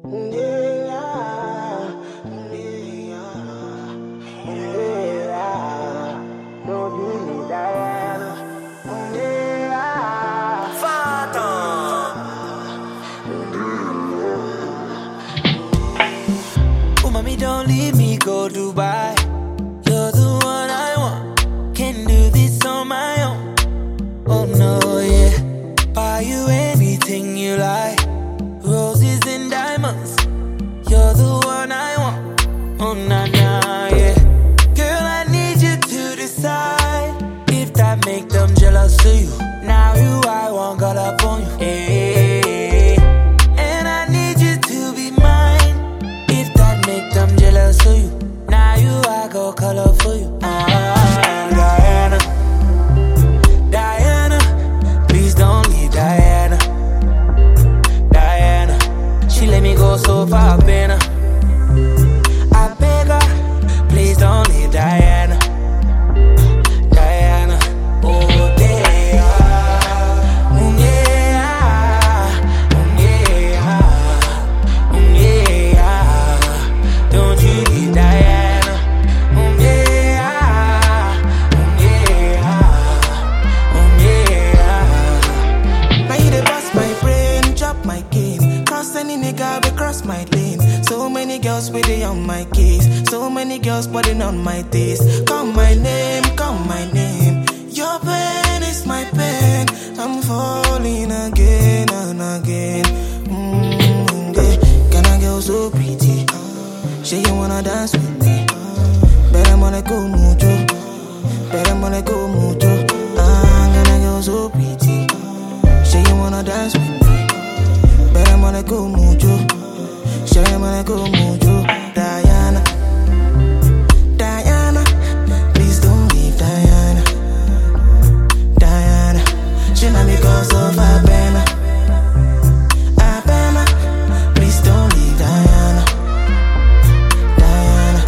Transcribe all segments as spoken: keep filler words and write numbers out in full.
Don't leave me, go Dubai. You're the one I want. Can do this on my own. Oh no, yeah. Buy you anything you like. Roses and diamonds. You're the one I want. Oh na na, yeah. Girl, I need you to decide if that make them jealous of you. Now you I want, got up on you. Hey, and I need you to be mine. If that make them jealous of you. Now you I go color for you. Ah, Diana, Diana, please don't leave Diana. Diana, she let me go so far, Bena. I beg her, please don't leave Diana. Diana, oh yeah, oh yeah, oh yeah, oh yeah. Don't you leave Diana, oh yeah, oh yeah, oh yeah. Now you dey bust my brain, chop my cane. Cross any nigga, we cross my lane. So many girls waiting on my case. So many girls putting on my taste. Call my name, call my name. Your pain is my pain. I'm falling again and again. Mm, yeah. Can I girl so pretty? Say you wanna dance with me. Better wanna go mucho. Better wanna go mucho. Ah, can I girl so pretty? Say you wanna dance with me. Better wanna go mucho. Say you wanna go mucho. Diana, Diana, please don't leave Diana. Diana, she not because of Abena. Abena, please don't leave Diana. Diana.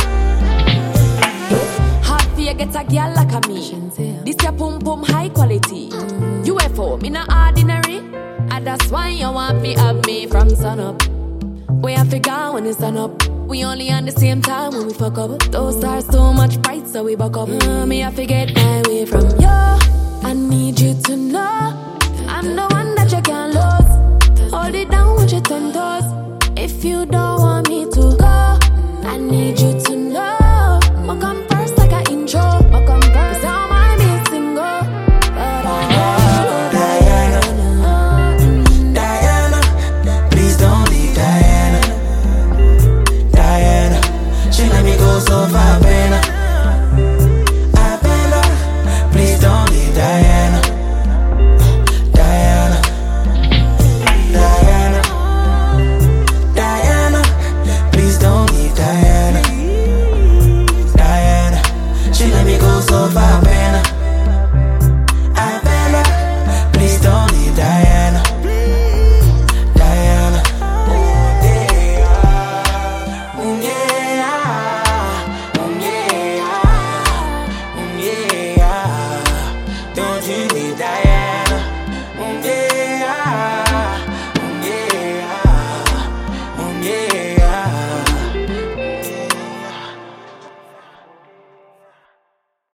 Happy I get a girl like a me. This your pum pum high quality. U F O, me not ordinary. And that's why you want me have me from sun up. We have to go when it's sun up. We only on the same time when we fuck up. Those stars so much bright, so we buck up. Mm, me I forget my way from you. I need you to know I'm the one that you can't lose. Hold it down with your ten toes.